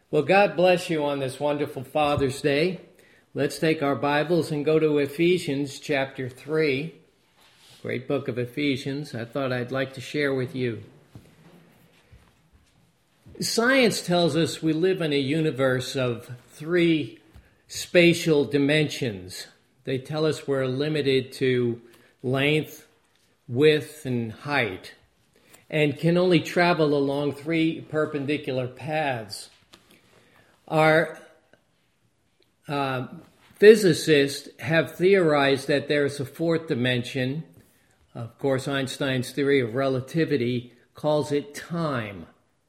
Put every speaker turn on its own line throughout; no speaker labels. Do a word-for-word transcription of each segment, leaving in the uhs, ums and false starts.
Well, God bless you on this wonderful Father's Day. Let's take our Bibles and go to Ephesians chapter three. Great book of Ephesians. I thought I'd like to share with you. Science tells us we live in a universe of three spatial dimensions. They tell us we're limited to length, width, and height, and can only travel along three perpendicular paths. Our uh, physicists have theorized that there's a fourth dimension. Of course, Einstein's theory of relativity calls it time.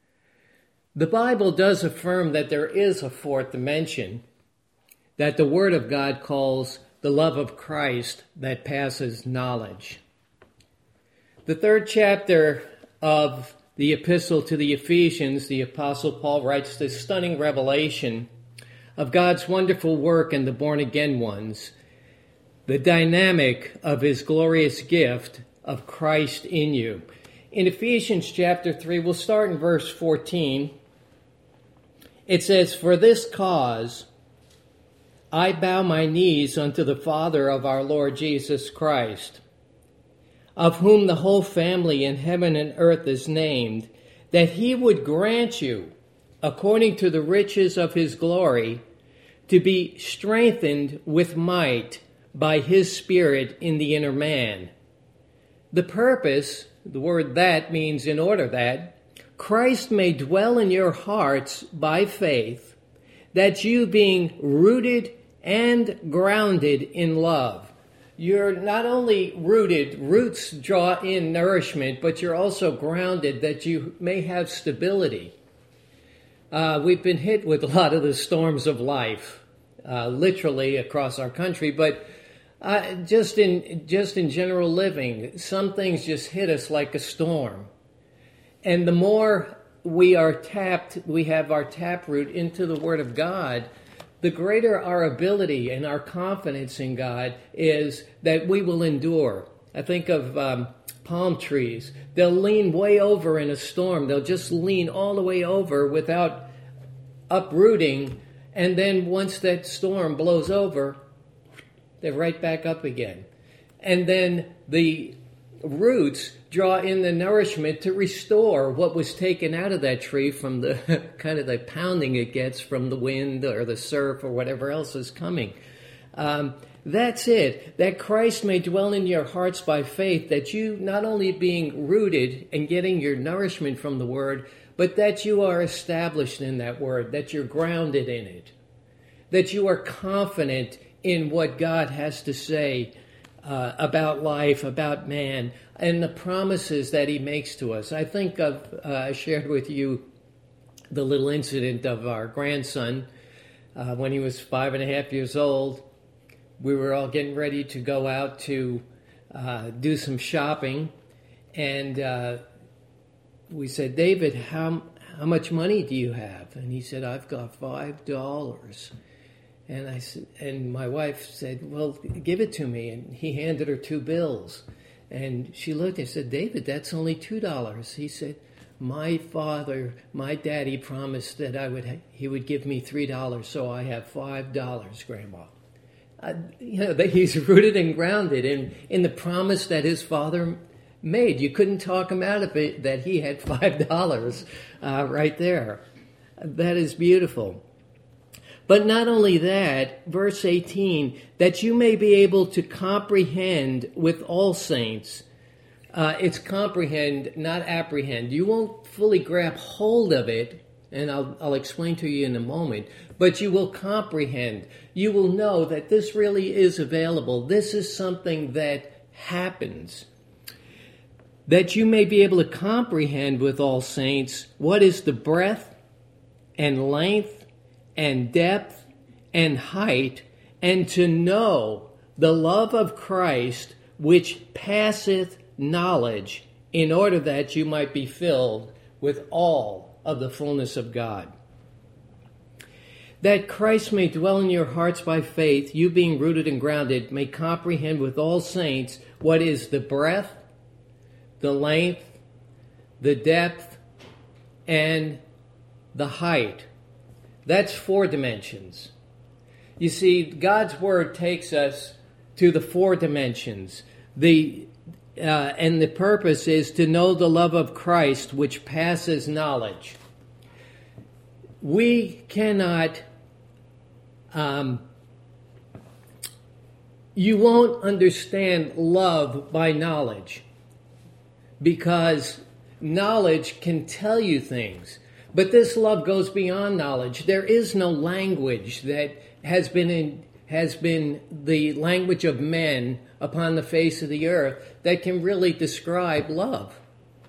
The Bible does affirm that there is a fourth dimension, that the Word of God calls the love of Christ that passes knowledge. The third chapter of the epistle to the Ephesians, the Apostle Paul writes this stunning revelation of God's wonderful work in the born-again ones, the dynamic of his glorious gift of Christ in you. In Ephesians chapter three, we'll start in verse fourteen. It says, "For this cause I bow my knees unto the Father of our Lord Jesus Christ, of whom the whole family in heaven and earth is named, that he would grant you, according to the riches of his glory, to be strengthened with might by his Spirit in the inner man. The purpose," the word "that" means in order that, "Christ may dwell in your hearts by faith, that you being rooted and grounded in love." You're not only rooted, roots draw in nourishment, but you're also grounded that you may have stability. Uh, we've been hit with a lot of the storms of life, uh, literally across our country, but uh, just in just in general living, some things just hit us like a storm. And the more we are tapped, we have our taproot into the Word of God, the greater our ability and our confidence in God is that we will endure. I think of um, palm trees. They'll lean way over in a storm. They'll just lean all the way over without uprooting. And then once that storm blows over, they're right back up again. And then the roots draw in the nourishment to restore what was taken out of that tree from the kind of the pounding it gets from the wind or the surf or whatever else is coming. Um, that's it. That Christ may dwell in your hearts by faith, that you not only being rooted and getting your nourishment from the Word, but that you are established in that Word, that you're grounded in it, that you are confident in what God has to say Uh, about life, about man, and the promises that he makes to us. I think of, uh, I shared with you the little incident of our grandson uh, when he was five and a half years old. We were all getting ready to go out to uh, do some shopping, and uh, we said, "David, how how much money do you have?" And he said, "I've got five dollars." And I said, and my wife said, "Well, give it to me." And he handed her two bills. And she looked and said, "David, that's only two dollars. He said, "My father, my daddy promised that I would ha- he would give me three dollars, so I have five dollars, Grandma." Uh, you know, that he's rooted and grounded in, in the promise that his father made. You couldn't talk him out of it that he had five dollars uh, right there. That is beautiful. But not only that, verse eighteen, "that you may be able to comprehend with all saints." Uh, it's comprehend, not apprehend. You won't fully grab hold of it, and I'll, I'll explain to you in a moment, but you will comprehend. You will know that this really is available. This is something that happens. "That you may be able to comprehend with all saints what is the breadth and length and depth and height, and to know the love of Christ which passeth knowledge, in order that you might be filled with all of the fullness of God." That Christ may dwell in your hearts by faith, you being rooted and grounded, may comprehend with all saints what is the breadth, the length, the depth, and the height. That's four dimensions. You see, God's Word takes us to the four dimensions. The uh, and the purpose is to know the love of Christ, which passes knowledge. We cannot, um, you won't understand love by knowledge, because knowledge can tell you things. But this love goes beyond knowledge. There is no language that has been in, has been the language of men upon the face of the earth that can really describe love.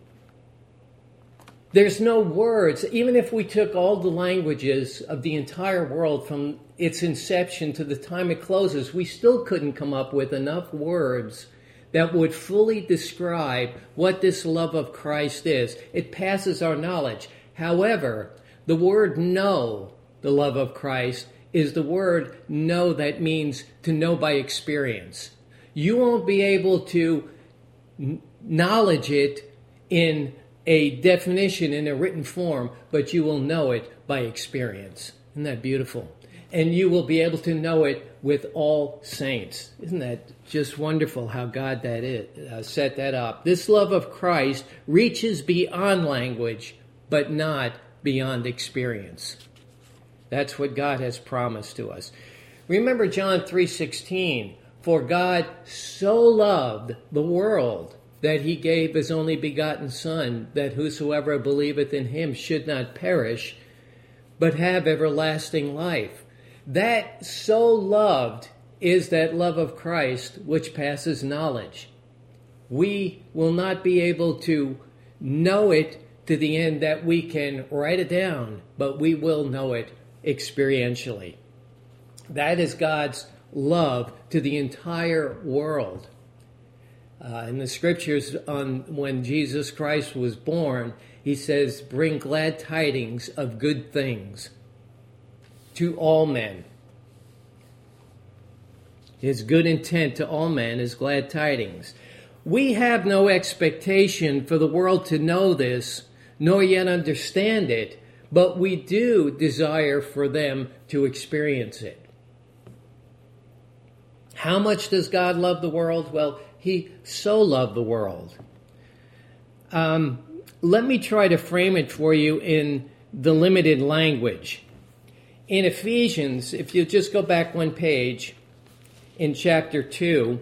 There's no words. Even if we took all the languages of the entire world from its inception to the time it closes, we still couldn't come up with enough words that would fully describe what this love of Christ is. It passes our knowledge. However, the word know the love of Christ is the word know that means to know by experience. You won't be able to knowledge it in a definition in a written form, but you will know it by experience. Isn't that beautiful? And you will be able to know it with all saints. Isn't that just wonderful how God that is, uh, set that up? This love of Christ reaches beyond language, but not beyond experience. That's what God has promised to us. Remember John three sixteen, for God so loved the world that he gave his only begotten Son, that whosoever believeth in him should not perish, but have everlasting life. That so loved is that love of Christ which passes knowledge. We will not be able to know it to the end that we can write it down, but we will know it experientially. That is God's love to the entire world. Uh, in the scriptures, on when Jesus Christ was born, he says, bring glad tidings of good things to all men. His good intent to all men is glad tidings. We have no expectation for the world to know this, nor yet understand it, but we do desire for them to experience it. How much does God love the world? Well, he so loved the world. Um, let me try to frame it for you in the limited language. In Ephesians, if you just go back one page, in chapter two,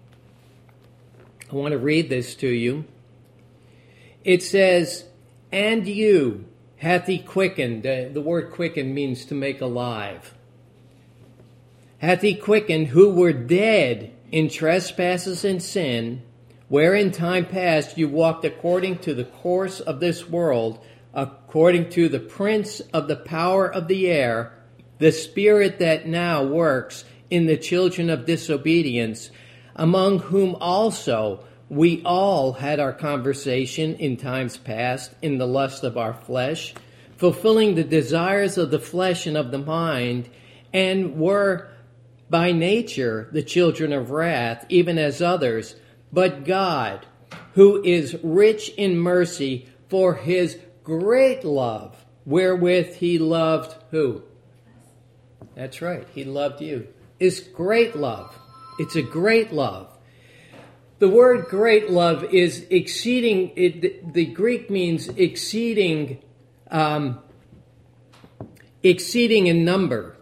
I want to read this to you. It says, and you hath he quickened. Uh, the word quickened means to make alive. Hath he quickened who were dead in trespasses and sin, wherein time past you walked according to the course of this world, according to the prince of the power of the air, the spirit that now works in the children of disobedience, among whom also we all had our conversation in times past in the lust of our flesh, fulfilling the desires of the flesh and of the mind, and were by nature the children of wrath, even as others. But God, who is rich in mercy, for his great love, wherewith he loved who? That's right, he loved you. Is great love. It's a great love. The word great love is exceeding, it, the Greek means exceeding, um, exceeding in number.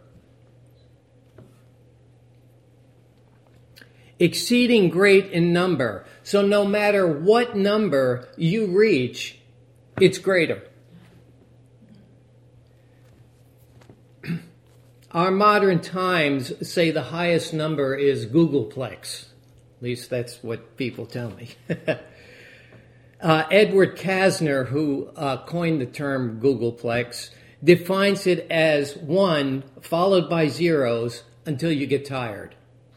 Exceeding great in number. So no matter what number you reach, it's greater. Our modern times say the highest number is Googleplex. At least that's what people tell me. uh, Edward Kasner, who uh, coined the term Googleplex, defines it as one followed by zeros until you get tired.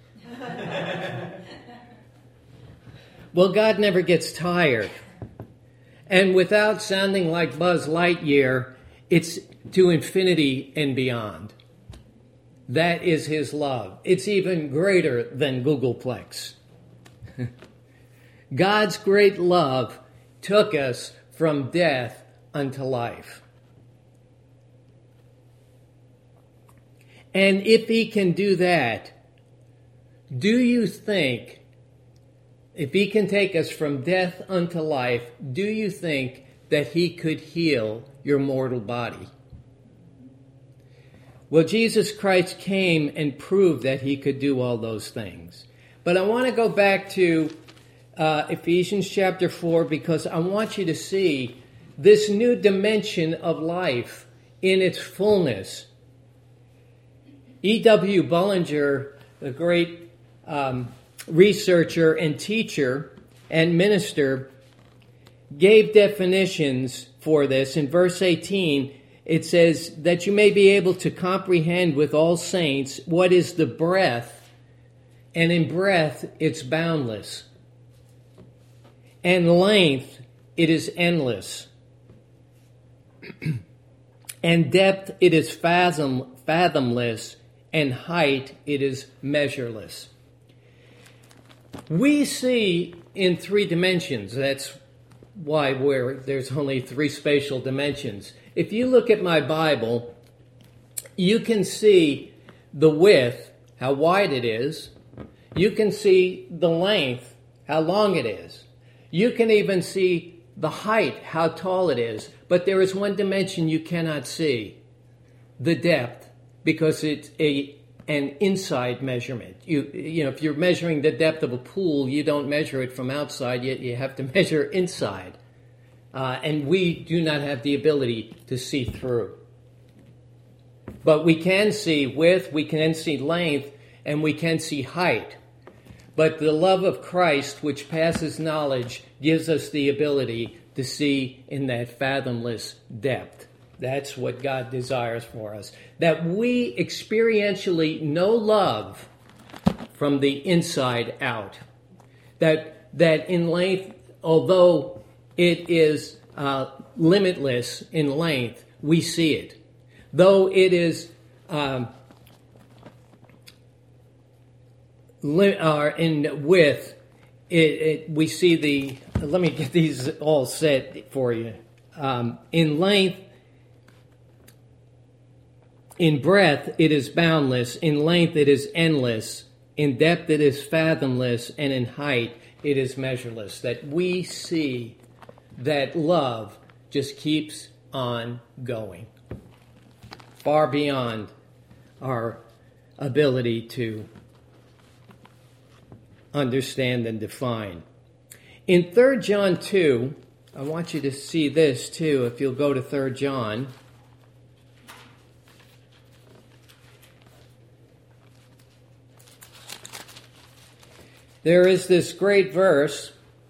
Well, God never gets tired. And without sounding like Buzz Lightyear, it's to infinity and beyond. That is his love. It's even greater than Googleplex. God's great love took us from death unto life. And if he can do that, do you think, if he can take us from death unto life, do you think that he could heal your mortal body? Well, Jesus Christ came and proved that he could do all those things. But I want to go back to uh, Ephesians chapter four, because I want you to see this new dimension of life in its fullness. E W Bullinger, the great um, researcher and teacher and minister, gave definitions for this. In verse eighteen, it says that you may be able to comprehend with all saints what is the breadth, and in breadth it's boundless, and length it is endless, and depth it is fathom, fathomless, and height it is measureless. We see in three dimensions. That's why we're, there's only three spatial dimensions. If you look at my Bible, you can see the width, how wide it is. You can see the length, how long it is. You can even see the height, how tall it is. But there is one dimension you cannot see, the depth, because it's a an inside measurement. You you know, if you're measuring the depth of a pool, you don't measure it from outside, yet you have to measure inside. Uh, and we do not have the ability to see through. But we can see width, we can see length, and we can see height. But the love of Christ, which passes knowledge, gives us the ability to see in that fathomless depth. That's what God desires for us. That we experientially know love from the inside out. That, that in length, although it is uh, limitless in length, we see it. Though it is um, li- uh, in width, it, it, we see the, let me get these all set for you. Um, in length, in breadth, it is boundless. In length, it is endless. In depth, it is fathomless. And in height, it is measureless. That we see that love just keeps on going, far beyond our ability to understand and define. In Third John two, I want you to see this too, if you'll go to Third John. There is this great verse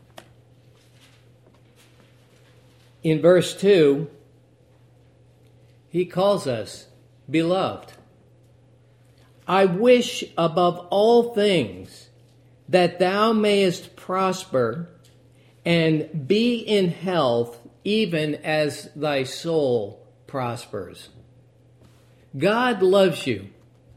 in verse two. He calls us beloved. I wish above all things that thou mayest prosper and be in health, even as thy soul prospers. God loves you.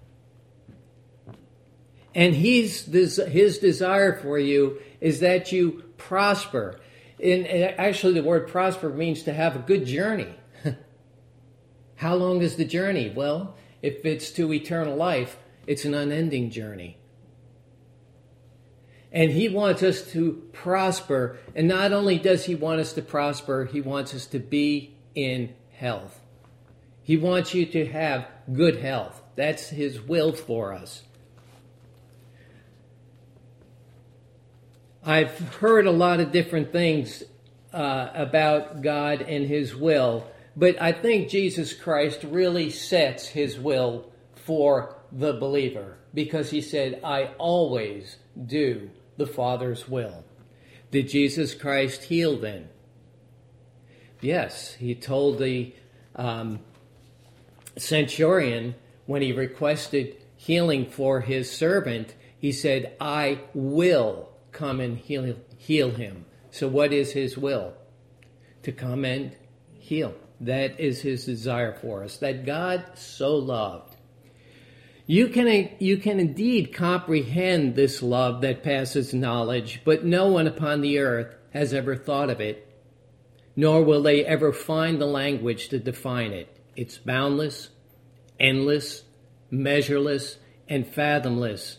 And he's, his desire for you is that you prosper. And actually, the word prosper means to have a good journey. How long is the journey? Well, if it's to eternal life, it's an unending journey. And he wants us to prosper. And not only does he want us to prosper, he wants us to be in health. He wants you to have good health. That's his will for us. I've heard a lot of different things uh, about God and his will, but I think Jesus Christ really sets his will for the believer, because he said, I always do the Father's will. Did Jesus Christ heal then? Yes, he told the um, centurion when he requested healing for his servant, he said, I will come and heal, heal him. So what is his will? To come and heal. That is his desire for us, that God so loved. You can, you can indeed comprehend this love that passes knowledge, but no one upon the earth has ever thought of it, nor will they ever find the language to define it. It's boundless, endless, measureless, and fathomless.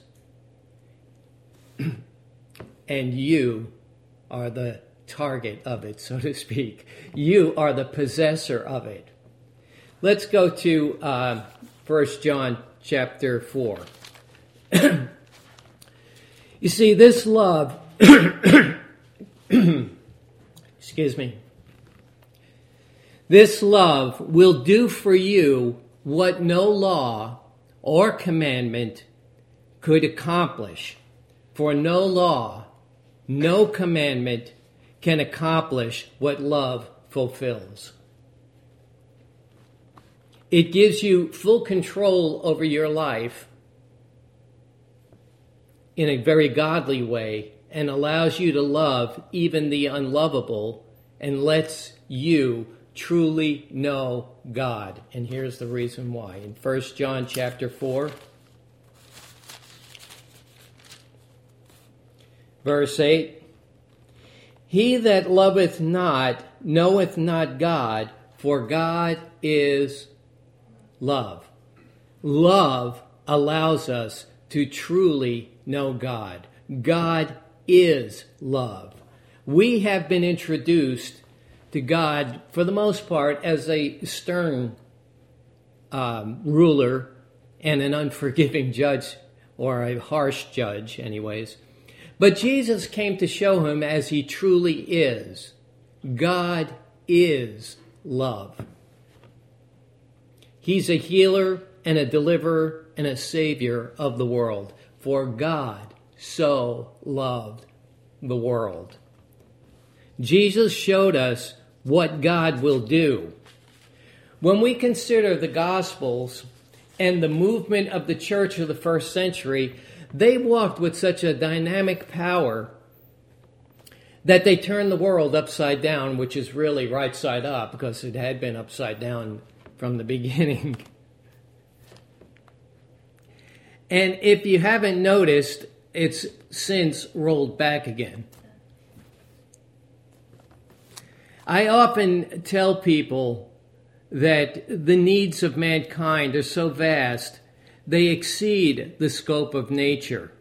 And you are the target of it, so to speak. You are the possessor of it. Let's go to uh, First John chapter four. You see, this love, excuse me, this love will do for you what no law or commandment could accomplish. For no law, no commandment can accomplish what love fulfills. It gives you full control over your life in a very godly way and allows you to love even the unlovable and lets you truly know God. And here's the reason why. In First John chapter four, verse eight, he that loveth not knoweth not God, for God is love. Love allows us to truly know God. God is love. We have been introduced to God, for the most part, as a stern um, ruler and an unforgiving judge, or a harsh judge, anyways. But Jesus came to show him as he truly is. God is love. He's a healer and a deliverer and a savior of the world. For God so loved the world. Jesus showed us what God will do. When we consider the Gospels and the movement of the church of the first century, they walked with such a dynamic power that they turned the world upside down, which is really right side up because it had been upside down from the beginning. And if you haven't noticed, it's since rolled back again. I often tell people that the needs of mankind are so vast, they exceed the scope of nature.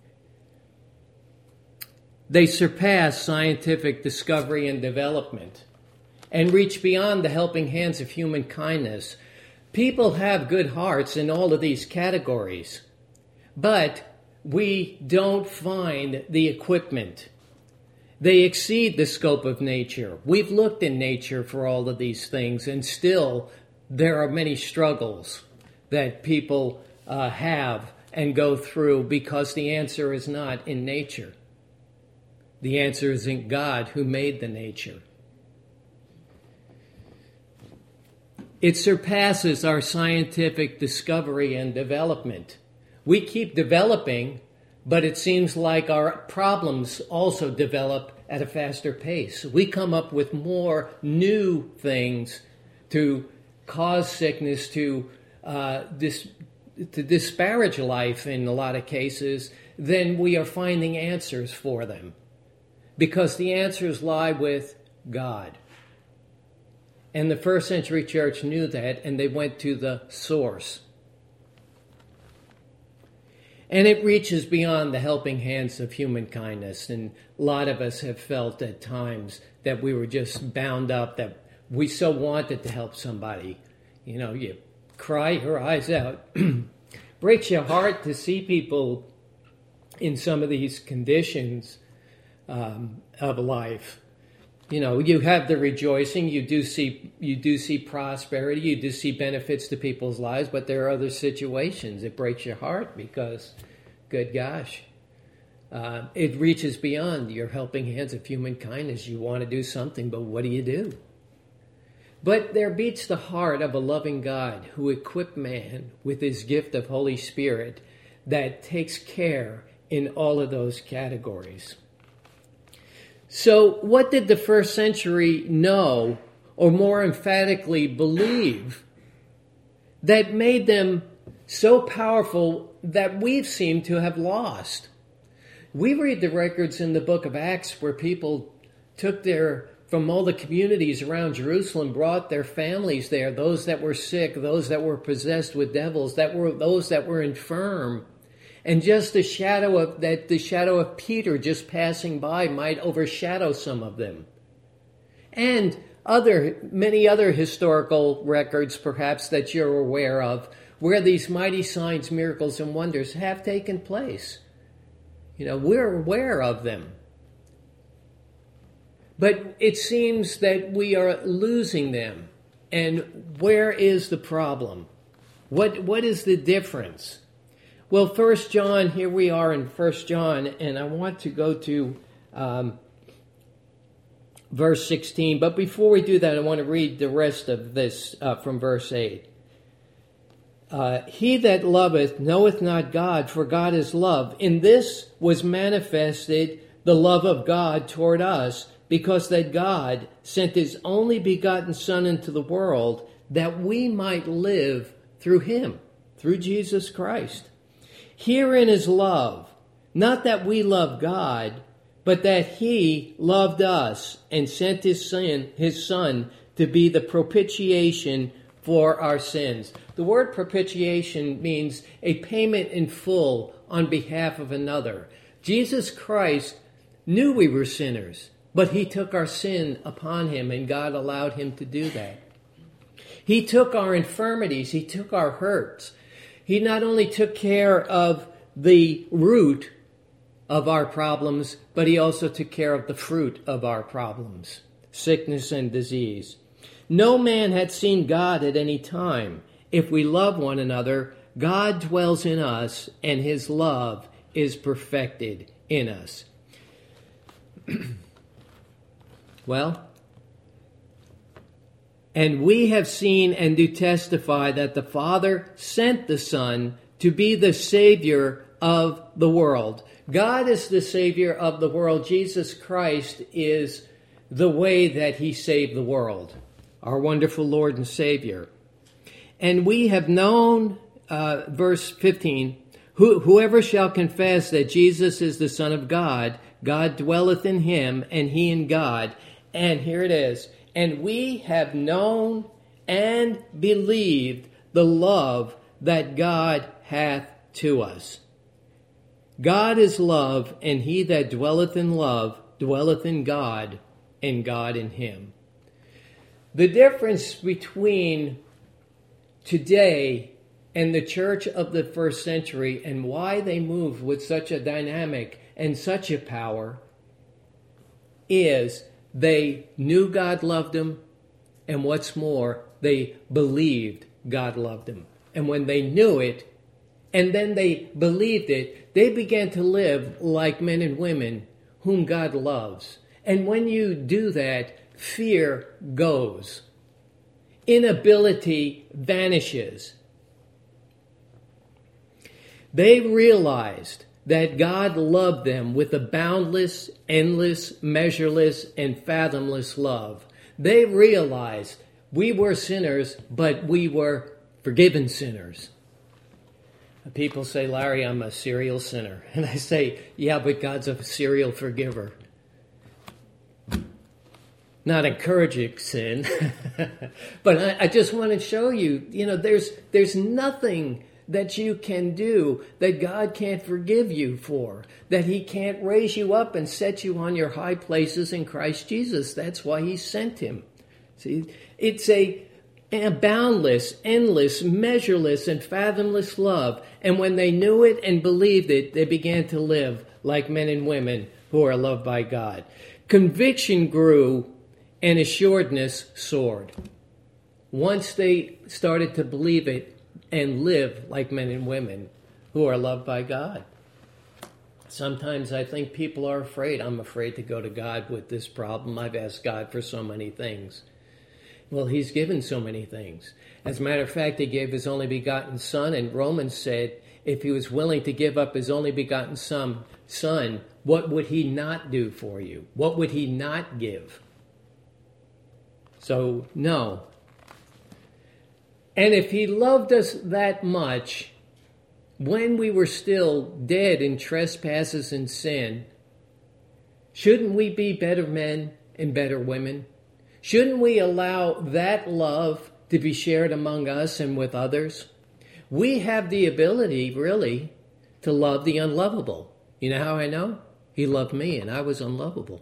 They surpass scientific discovery and development and reach beyond the helping hands of human kindness. People have good hearts in all of these categories, but we don't find the equipment. They exceed the scope of nature. We've looked in nature for all of these things, and still there are many struggles that people uh, have and go through because the answer is not in nature. The answer is in God who made the nature. It surpasses our scientific discovery and development. We keep developing, but it seems like our problems also develop at a faster pace. We come up with more new things to cause sickness, to uh, dis- to disparage life in a lot of cases, than we are finding answers for them. Because the answers lie with God. And the first century church knew that, and they went to the source. And it reaches beyond the helping hands of human kindness. And a lot of us have felt at times that we were just bound up, that we so wanted to help somebody. You know, you cry your eyes out. Breaks your heart to see people in some of these conditions um, of life. You know, you have the rejoicing, you do see you do see prosperity, you do see benefits to people's lives, but there are other situations. It breaks your heart because, good gosh, uh, it reaches beyond your helping hands of human kindness. You want to do something, but what do you do? But there beats the heart of a loving God who equipped man with his gift of Holy Spirit that takes care in all of those categories. So what did the first century know, or more emphatically believe, that made them so powerful that we've seemed to have lost? We read the records in the book of Acts where people took their from all the communities around Jerusalem brought their families there, those that were sick, those that were possessed with devils, that were those that were infirm. And just the shadow of that, the shadow of Peter just passing by might overshadow some of them. And other, many other historical records, perhaps, that you're aware of, where these mighty signs, miracles, and wonders have taken place. You know, we're aware of them. But it seems that we are losing them. And where is the problem? What what is the difference? Well, First John, here we are in First John, and I want to go to um, verse sixteen. But before we do that, I want to read the rest of this uh, from verse eight. Uh, he that loveth knoweth not God, for God is love. In this was manifested the love of God toward us, because that God sent his only begotten Son into the world, that we might live through him, through Jesus Christ. Herein is love, not that we love God, but that he loved us and sent his son, his Son to be the propitiation for our sins. The word propitiation means a payment in full on behalf of another. Jesus Christ knew we were sinners, but he took our sin upon him, and God allowed him to do that. He took our infirmities, he took our hurts. He not only took care of the root of our problems, but he also took care of the fruit of our problems, sickness and disease. No man had seen God at any time. If we love one another, God dwells in us, and his love is perfected in us. Well, and we have seen and do testify that the Father sent the Son to be the Savior of the world. God is the Savior of the world. Jesus Christ is the way that he saved the world, our wonderful Lord and Savior. And we have known, uh, verse fifteen, Who, whoever shall confess that Jesus is the Son of God, God dwelleth in him, and he in God. And here it is. And we have known and believed the love that God hath to us. God is love, and he that dwelleth in love dwelleth in God, and God in him. The difference between today and the church of the first century, and why they moved with such a dynamic and such a power, is they knew God loved them, and what's more, they believed God loved them. And when they knew it, and then they believed it, they began to live like men and women whom God loves. And when you do that, fear goes. Inability vanishes. They realized that God loved them with a boundless, endless, measureless, and fathomless love. They realized we were sinners, but we were forgiven sinners. People say, Larry, I'm a serial sinner. And I say, yeah, but God's a serial forgiver. Not encouraging sin. But I, I just want to show you, you know, there's there's nothing that you can do that God can't forgive you for, that he can't raise you up and set you on your high places in Christ Jesus. That's why he sent him. See, it's a, a boundless, endless, measureless, and fathomless love. And when they knew it and believed it, they began to live like men and women who are loved by God. Conviction grew and assuredness soared. Once they started to believe it and live like men and women who are loved by God. Sometimes I think people are afraid. I'm afraid to go to God with this problem. I've asked God for so many things. Well, he's given so many things. As a matter of fact, he gave his only begotten Son, and Romans said if he was willing to give up his only begotten son, son, what would he not do for you? What would he not give? So, no. And if he loved us that much, when we were still dead in trespasses and sin, shouldn't we be better men and better women? Shouldn't we allow that love to be shared among us and with others? We have the ability, really, to love the unlovable. You know how I know? He loved me and I was unlovable.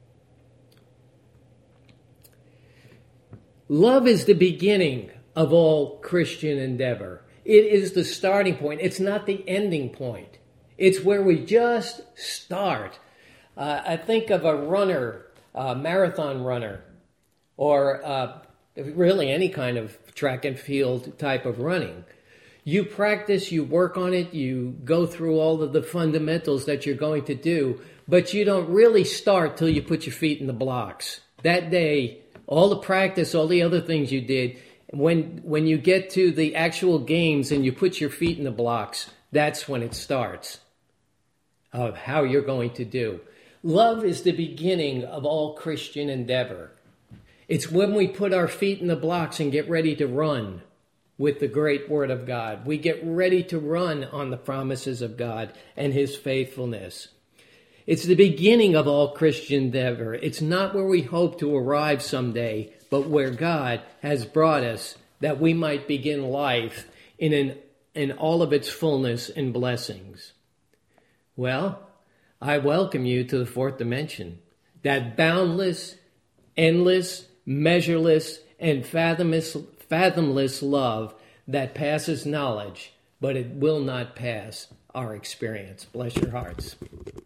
Love is the beginning of all Christian endeavor. It is the starting point. It's not the ending point. It's where we just start. Uh, I think of a runner, a marathon runner, or uh, really any kind of track and field type of running. You practice, you work on it, you go through all of the fundamentals that you're going to do, but you don't really start till you put your feet in the blocks. That day, all the practice, all the other things you did, when when you get to the actual games and you put your feet in the blocks, that's when it starts of how you're going to do. Love is the beginning of all Christian endeavor. It's when we put our feet in the blocks and get ready to run with the great Word of God. We get ready to run on the promises of God and His faithfulness. It's the beginning of all Christian endeavor. It's not where we hope to arrive someday, but where God has brought us that we might begin life in an, in all of its fullness and blessings. Well, I welcome you to the fourth dimension, that boundless, endless, measureless, and fathomless, fathomless love that passes knowledge, but it will not pass our experience. Bless your hearts.